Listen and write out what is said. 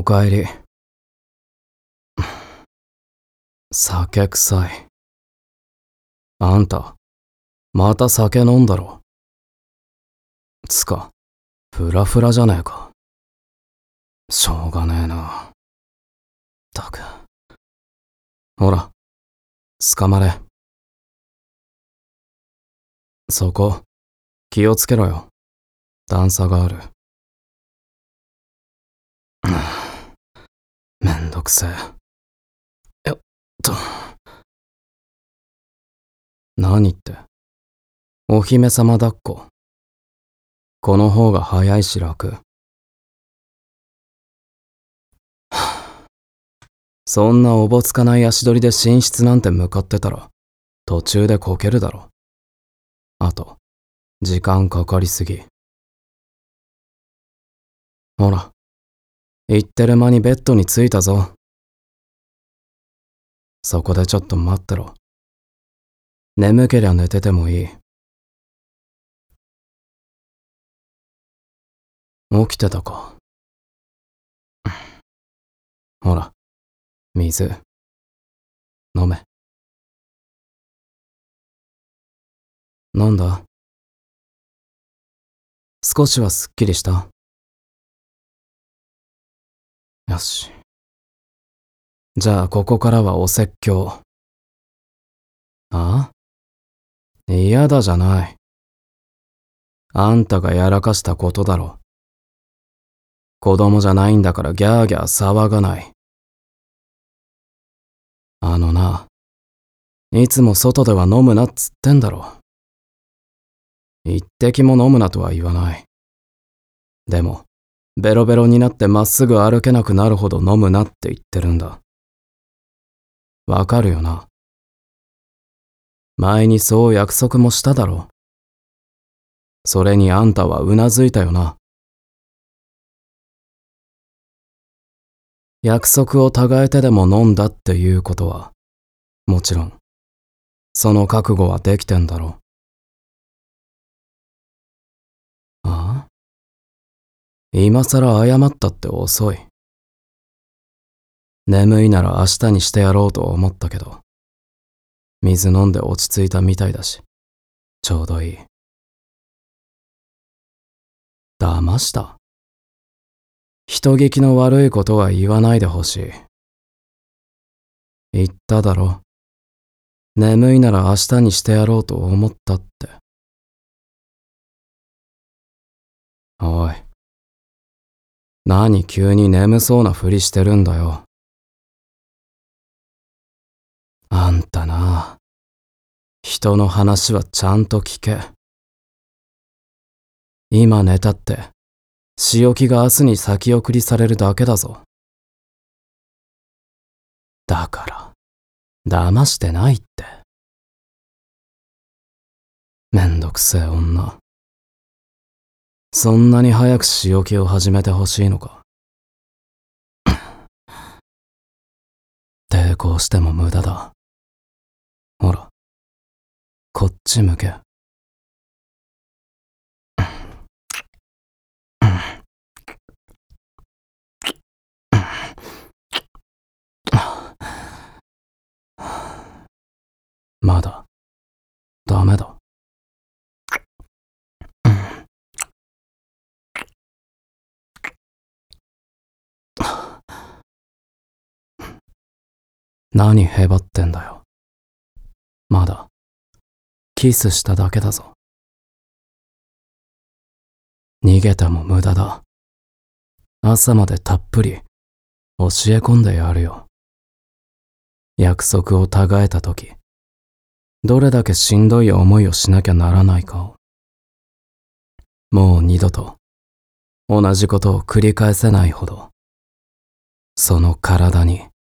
かえり。酒臭い。あんた、また酒飲んだろ。つか、フラフラじゃねえか。しょうがねえな。ったく。ほら、捕まれ。そこ、気をつけろよ。段差がある。めんどくせえ。よっと。何って。お姫様抱っこ。この方が早いし楽。そんなおぼつかない足取りで寝室なんて向かってたら、途中でこけるだろ。あと、時間かかりすぎ。ほら、言ってる間にベッドに着いたぞ。そこでちょっと待ってろ。眠けりゃ寝ててもいい。起きてたか。ほら、水。飲め。飲んだ？少しはすっきりした？よし。じゃあここからはお説教。あ？嫌だじゃない。あんたがやらかしたことだろ。子供じゃないんだからギャーギャー騒がない。あのな、いつも外では飲むなっつってんだろ。一滴も飲むなとは言わない。でも、ベロベロになってまっすぐ歩けなくなるほど飲むなって言ってるんだ。わかるよな。前にそう約束もしただろ。それにあんたはうなずいたよな。約束を違えてでも飲んだっていうことは、もちろん、その覚悟はできてんだろ。ああ？今さら謝ったって遅い。眠いなら明日にしてやろうと思ったけど、水飲んで落ち着いたみたいだし、ちょうどいい。騙した？人聞きの悪いことは言わないでほしい。言っただろ。眠いなら明日にしてやろうと思ったって。おい。何急に眠そうなふりしてるんだよ。あんたな、人の話はちゃんと聞け。今寝たって、仕置きが明日に先送りされるだけだぞ。だから、騙してないって。めんどくせえ女。そんなに早く仕置きを始めてほしいのか。抵抗しても無駄だ。ほら、こっち向け。まだ、ダメだ。何へばってんだよ。まだ、キスしただけだぞ。逃げても無駄だ。朝までたっぷり、教え込んでやるよ。約束を違えたとき、どれだけしんどい思いをしなきゃならないかを。もう二度と、同じことを繰り返せないほど、その体に